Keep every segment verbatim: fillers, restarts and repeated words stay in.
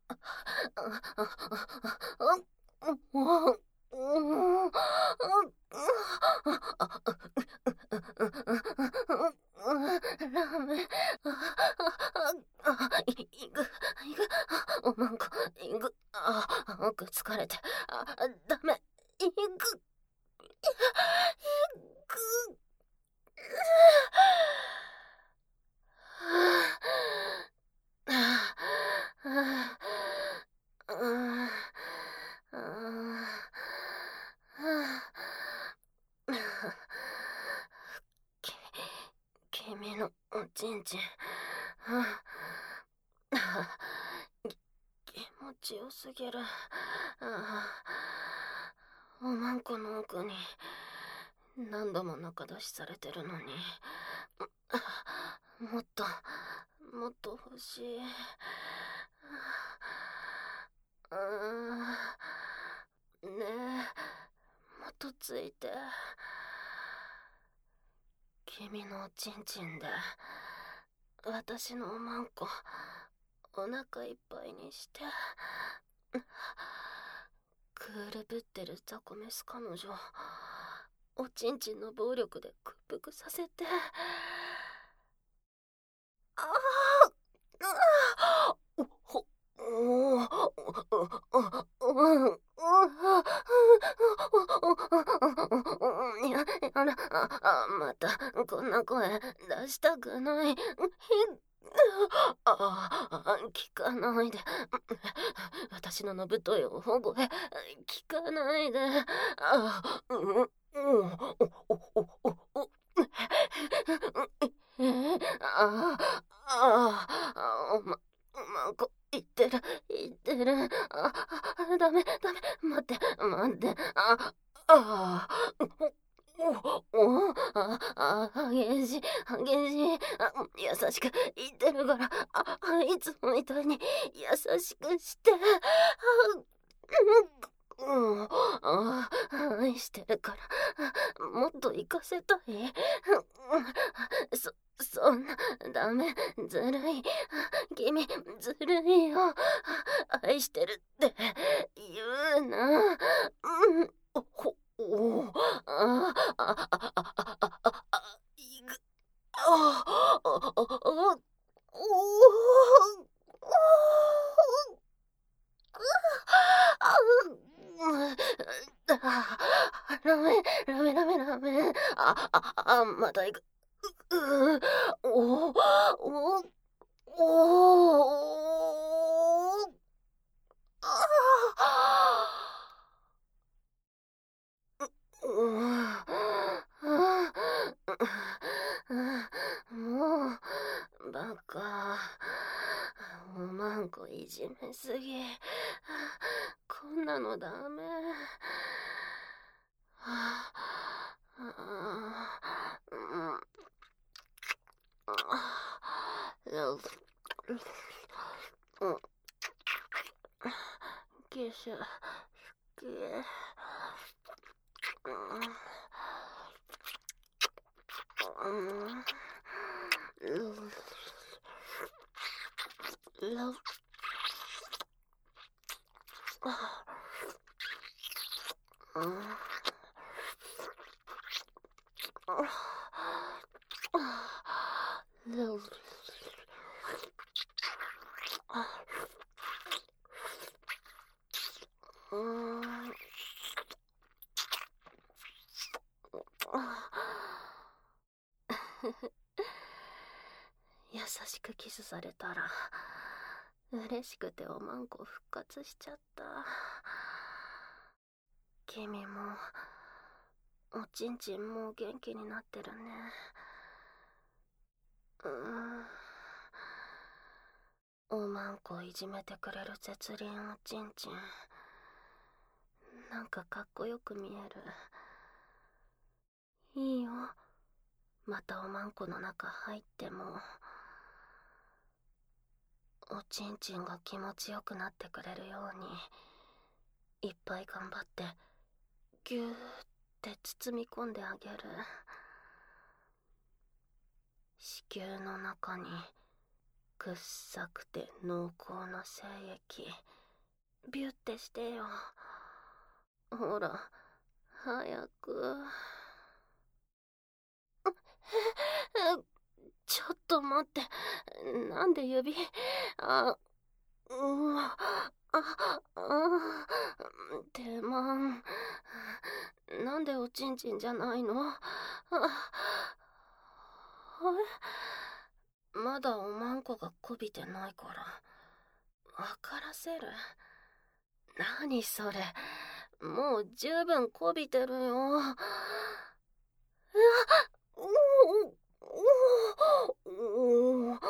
ラメ、あ、いく、いく、おまんこ、いく、あ、疲れて、あ、ダメ、いく、いく、き君のおちんちん、気持ちよすぎる。おまんこの奥に何度も中出しされてるのに、もっともっと欲しい。うーん、ねえ、もっとついて。君のおちんちんで私のおまんこお腹いっぱいにして、クールぶってるザコメス彼女おちんちんの暴力で屈服させて。ああ、おほおいや、あら、あ、またこんな声出したくない。ああ、聞かないで。私ののぶといお声、聞かないで。あ、うん、うん、お、お、お、お、お、ああ、あ、おま、おまんこ、言ってる、言ってる。あ、ダメ、ダメ、待って、待って、あ、あ、お、お、あ、あ、激しい、激しい。あ、優しく言ってるから、あ、いつもみたいに優しくして。あ、うん、あ、愛してるから、もっと行かせたい。そ、そんな、ダメ、ずるい。君、ずるいよ。愛してるって言うな。うん、ほ、お、あ、あ、あ、あ、あ、あ、あ、あ、いぐ、あ、あ、あ、あ、おお、ラメ、ラメ、ラメ、ラメ。あ、あ、あ、また行く。う、お、お、お、もう、バカ。おまんこいじめすぎ。こんなのダメ。はあ、うん、うん、キシュ、キ、うん、ラ、うん、ラ、うん、優しくキスされたら嬉しくておまんこ復活しちゃった。君もおちんちんもう元気になってるね。うーん、おまんこいじめてくれる絶倫おちんちん、なんかかっこよく見える。いいよ、またおまんこの中入ってもおちんちんが気持ちよくなってくれるようにいっぱい頑張ってぎゅーって包み込んであげる。子宮の中に臭くて濃厚な精液ビュってしてよ。ほら早く。えちょっと待って、なんで指、あうわああ手間、なんでおちんちんじゃないの。ああれまだおまんこがこびてないから分からせる。何それ、もう十分こびてるよ。うわおおおお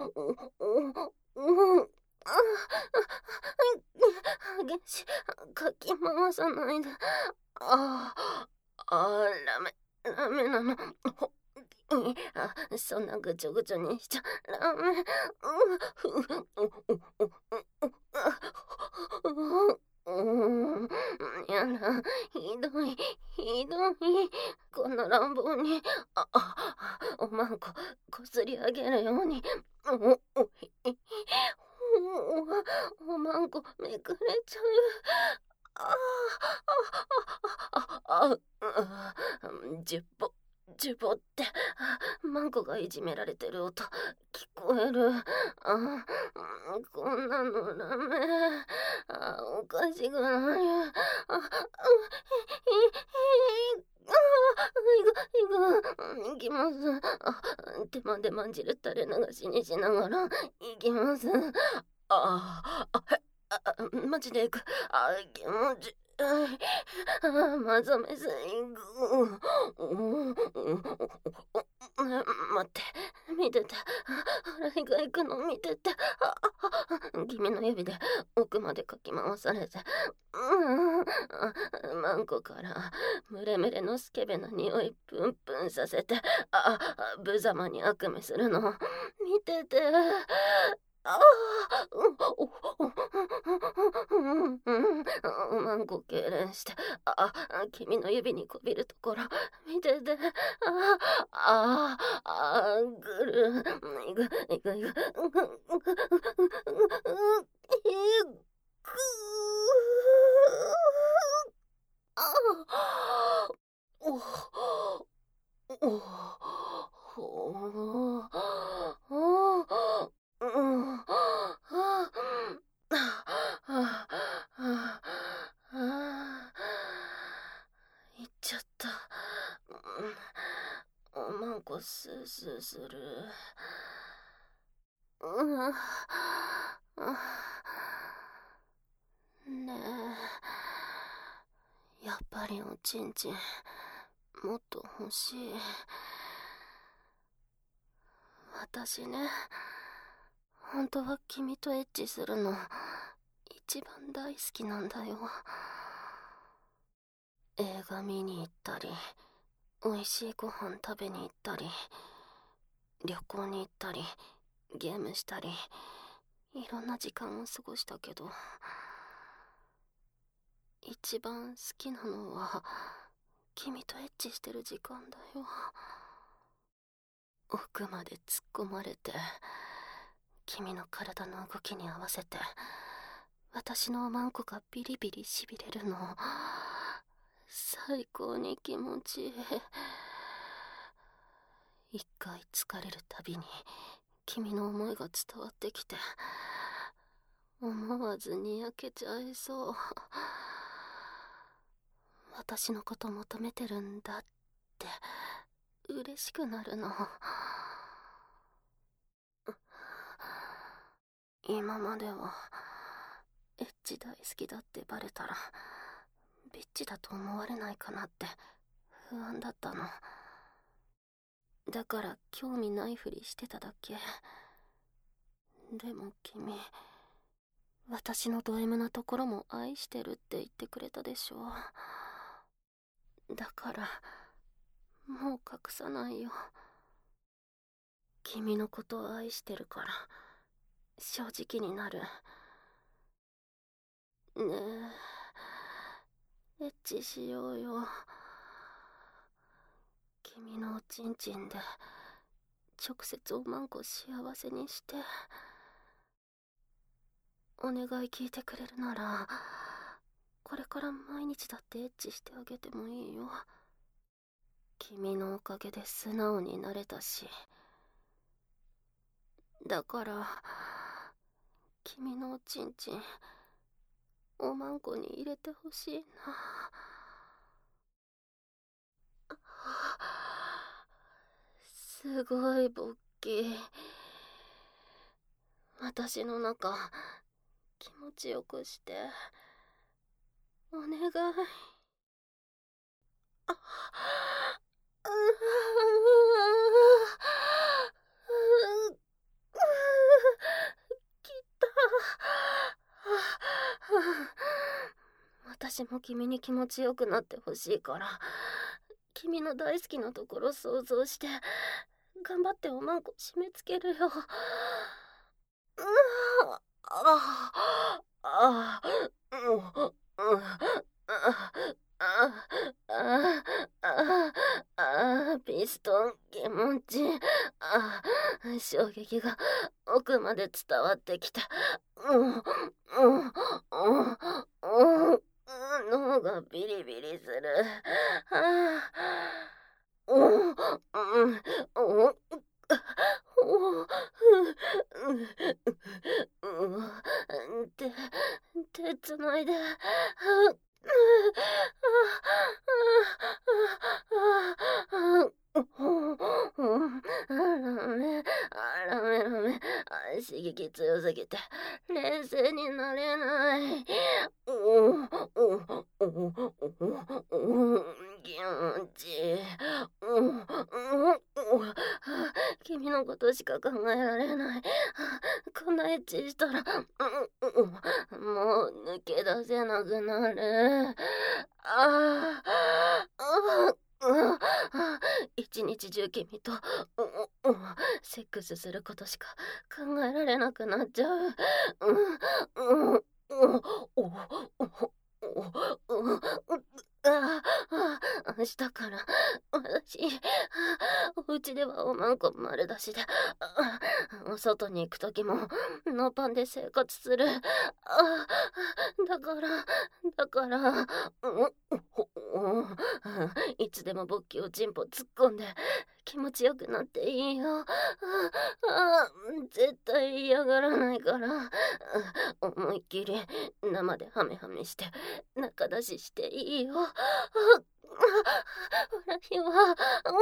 お激しかき回さないで。ああダメダメなの。あそんなぐちょぐちょにしちゃダメ。うんやだ、ひどいひどい。こんな乱暴にああおまんここすり上げるように。おおおまんこめくれちゃう。あああああじゅっぽじゅっぽってマンコがいじめられてる音聞こえる。あこんなのダメ。あおかしくない。ああいくいくいきます。あ手間でまんじる垂れ流しにしながらいきます。あああマジでいく。あ気持ちあまざめすいく。待って見てて、洗いが行くの見てて。君の指で奥までかき回されて、うんマンコからムレムレのスケベな匂いプンプンさせて、あ無様に悪夢するの見てて。ああ、マンコ痙攣して、あ君の指にこびるところ見てて。あああぐるいぐいぐいぐいぐあおおおおうんはあはあいっちゃった。おまんこスースーする。うんねえやっぱりおちんちんもっと欲しい。私ね本当は君とエッチするの一番大好きなんだよ。映画見に行ったりおいしいご飯食べに行ったり旅行に行ったりゲームしたりいろんな時間を過ごしたけど一番好きなのは君とエッチしてる時間だよ。奥まで突っ込まれて君の体の動きに合わせて私のおまんこがビリビリしびれるの最高に気持ちいい。一回疲れるたびに君の思いが伝わってきて思わずにやけちゃいそう。私のこと求めてるんだって嬉しくなるの。今まではエッチ大好きだってバレたらビッチだと思われないかなって不安だったの。だから興味ないふりしてただけ。でも君私のド M なところも愛してるって言ってくれたでしょ。だからもう隠さないよ。君のことを愛してるから正直になる。ねえエッチしようよ。君のおちんちんで直接おまんこ幸せにして。お願い聞いてくれるなら、これから毎日だってエッチしてあげてもいいよ。君のおかげで素直になれたし。だから君のおちんちんおまんこに入れてほしいな。すごい勃起。私の中気持ちよくしてお願い。あううきた。私も君に気持ちよくなってほしいから、君の大好きなところ想像して頑張っておまんこ締め付けるよ。ああああピストン気持ち。あ衝撃が奥まで伝わってきた。うんうんうん脳がビリビリする。ああうんうんうん手、手つないで。ラメ、ラメラメ、刺激強すぎて冷静になれない。気持ちいい。君のことしか考えられない。こんなエッチしたらもう抜け出せなくなる。ああ一日中君とセックスすることしか考えられなくなっちゃう。ああ明日から私お家ではおまんこ丸出しで、お外に行く時もノーパンで生活する。あだからだからいつでも勃起をチンポ突っ込んで気持ちよくなっていいよ。あ絶対嫌がらないから、思いっきり生でハメハメして中出ししていいよ。私は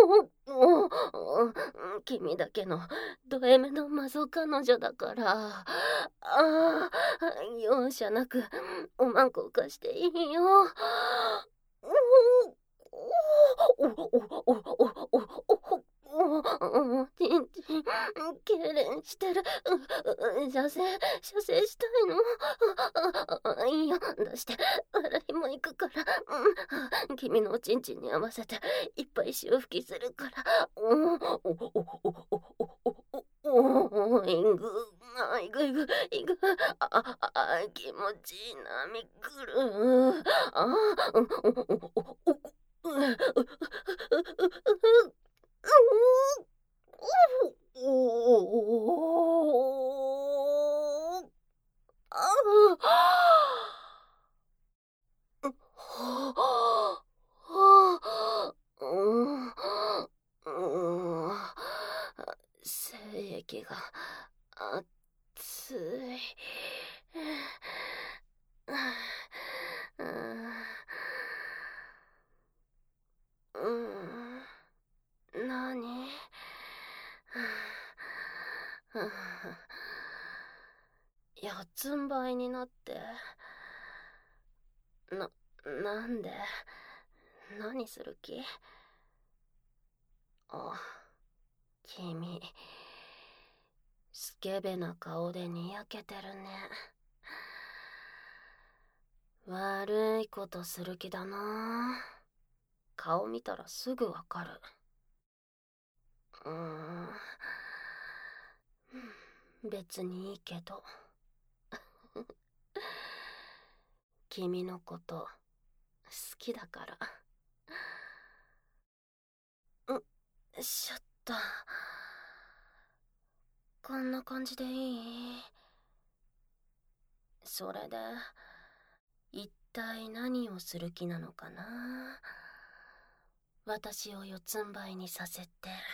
君だけのド M のマゾ彼女だから、あ容赦なくおまんこ貸していいよ。ちんちん痙攣してる。射精射精したいの。いいよ出して。私も行くから、うん、君のおちんちんに合わせていっぱい潮吹きするから。イングあいぐいぐいぐああ気持ちいい波くる。あ精液が熱い。うん、なに？四つん這いになって。な、なんで？何する気？あ、君、スケベな顔でにやけてるね。悪いことする気だな。顔見たらすぐわかる。うーん、別にいいけど。君のこと好きだから。ん、しょっと。 こんな感じでいい？それで一体何をする気なのかな。私を四つん這いにさせて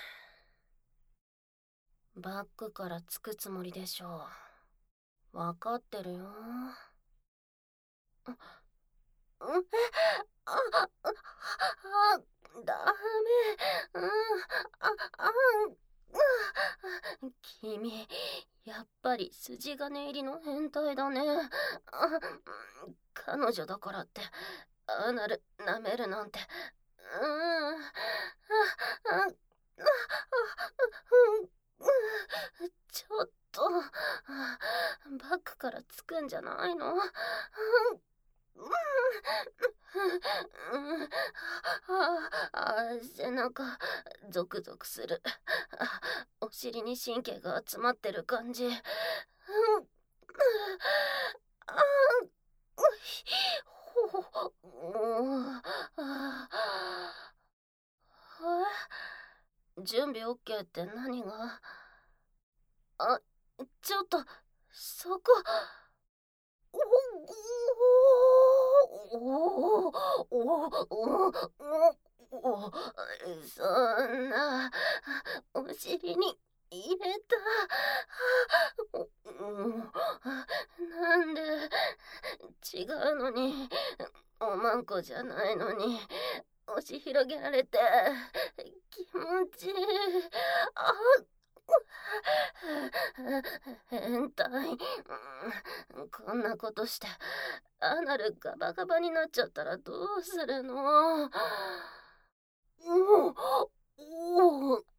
バックからつくつもりでしょう。わかってるよ。あ、うん、あ、あ、あ、ダメ。うん、あ、あ、うん、君、やっぱり筋金入りの変態だね。あ、彼女だからってアナル舐めるなんて。うん、あ、あ、あ、あ、うん、ちょっとバックからつくんじゃないの？うん、うん、ああ、背中ゾクゾクする。お尻に神経が集まってる感じ。うん、あ、ほほ、あ、準備 OK って何が？あ、ちょっとそこ。おおおおおお、そんなお尻に入れた。なんで違うのに、おまんこじゃないのに押し広げられて気持ちいい。あ、変態、うん、こんなことしてアナルガバガバになっちゃったらどうするの？おおお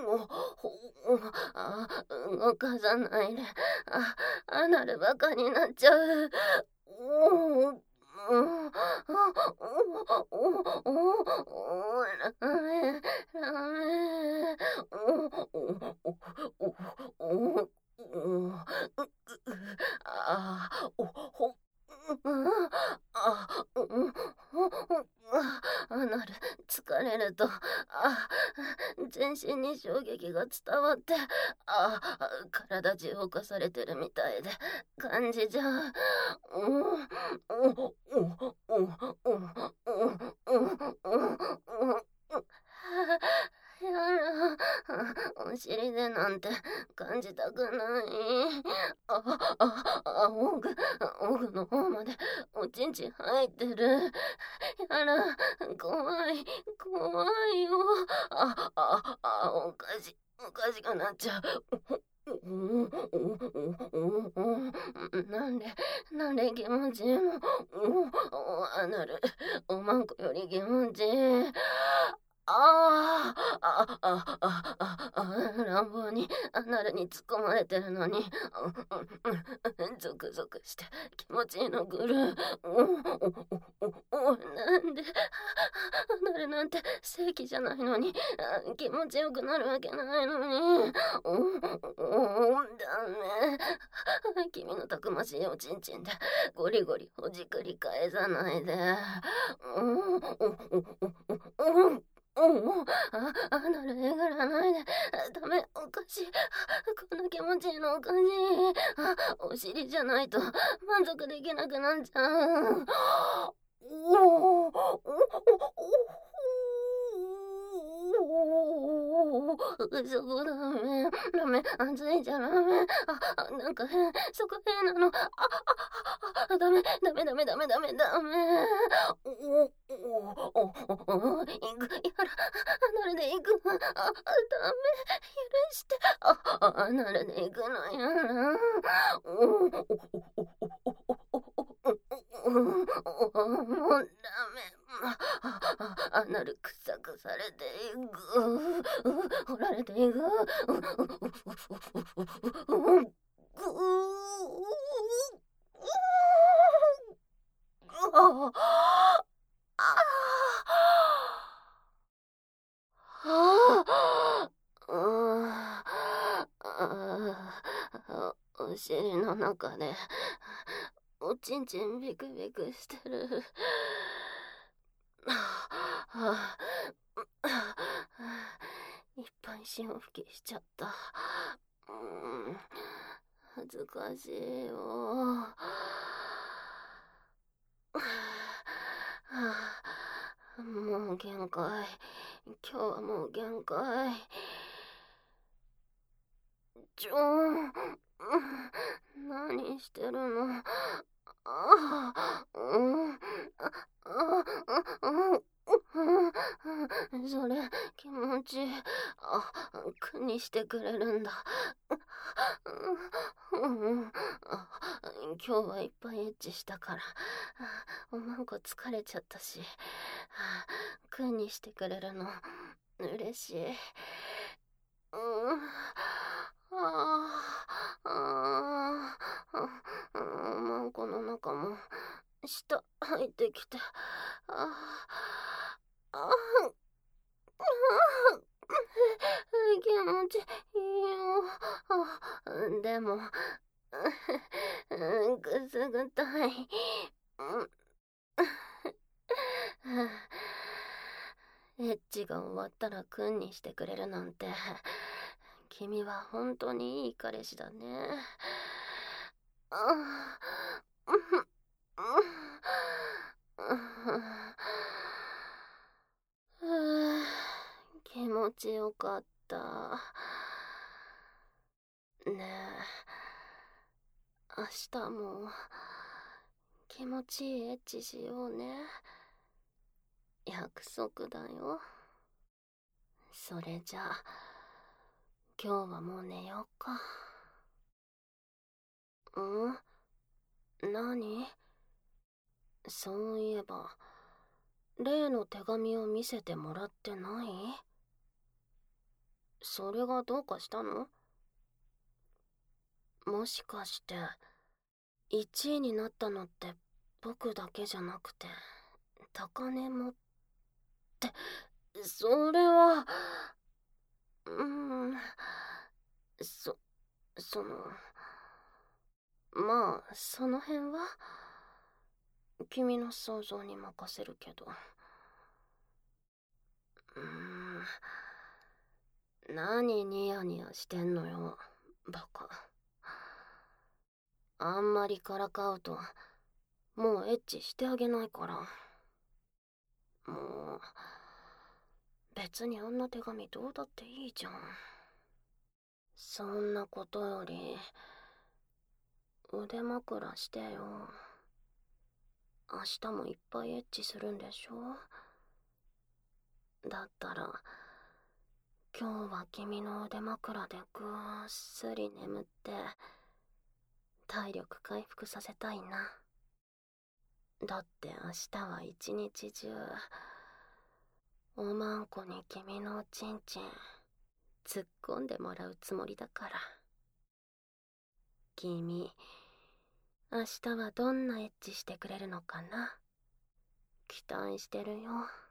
あ、動かさないで。あ、アナルバカになっちゃう。おお、うん、おおおお、ダメダメ。おおおおおお、あ、おほ、あ、うん、アナル疲れると、あ、全身に衝撃が伝わって、あ、体中動かされてるみたいで感じじゃう。やだ、お尻でなんて感じたくない。あ、あ、あ、オグ、オグの方までおちんちん入ってる。やだ、怖い、怖いよ。あ、あ、あ、おかしい、おかしくなっちゃう。なんで、なんで気持ちいいの？アナル、おまんこより気持ちいい。ああ、あ、あ、あ、あ、あ、乱暴にアナルに突っ込まれてるのに、ゾクゾクして気持ちいいのぐる。なんで、アナルなんて正規じゃないのに気持ちよくなるわけないのに。ダメ。君のたくましいおちんちんでゴリゴリほじくり返さないで。うん、あ、アナルえぐらないで。ダメ、おかしい。こんな気持ちいいのおかしい。あ、お尻じゃないと満足できなくなっちゃう。おお、そこダメ、ダメ、熱いじゃダメ。あ、なんか変、そこ変なの。あ、あ、あ、ダメ、ダメ、ダメ、ダメ、ダメ、ダメ。おお、おお、おお、いく、やら、アナルで行く。あ、ダメ、許して。あ、アナルで行くのやら。おお、おお、もうダメ。アナル臭くされていく。掘られていく。お尻の中でおちんちんビクビクしてる。いっぱい潮吹きしちゃった。 うん、恥ずかしいよ。はあ、もう限界。今日はもう限界。ちょ、何してるの？ああ、うん、あ、あ、うん、うん、それ気持ちいい。あ、苦にしてくれるんだ。うん、うん、あ、今日はいっぱいエッチしたから、おまんこ疲れちゃったし、苦にしてくれるの嬉しい。うん、ああ、ああ、おまんこの中も舌入ってきて、ああ、ああ、気持ちいいよ。あ、でも、くすぐったい。エッチが終わったらクンにしてくれるなんて、君は本当にいい彼氏だね。あ気持ちよかった。ねえ、明日も気持ちいいエッチしようね。約束だよ。それじゃあ、今日はもう寝ようか。ん？何？そういえば、例の手紙を見せてもらってない？それがどうかしたの？もしかして、いちいになったのって僕だけじゃなくて、高根もって、それは、うーん、そ、その、まあ、その辺は、君の想像に任せるけど。うーん、何ニヤニヤしてんのよ、バカ。あんまりからかうと、もうエッチしてあげないから。もう、別にあんな手紙どうだっていいじゃん。そんなことより、腕枕してよ。明日もいっぱいエッチするんでしょ？だったら、今日は君の腕枕でぐーっすり眠って、体力回復させたいな。だって明日は一日中、おまんこに君のおちんちん、突っ込んでもらうつもりだから。君、明日はどんなエッチしてくれるのかな？期待してるよ。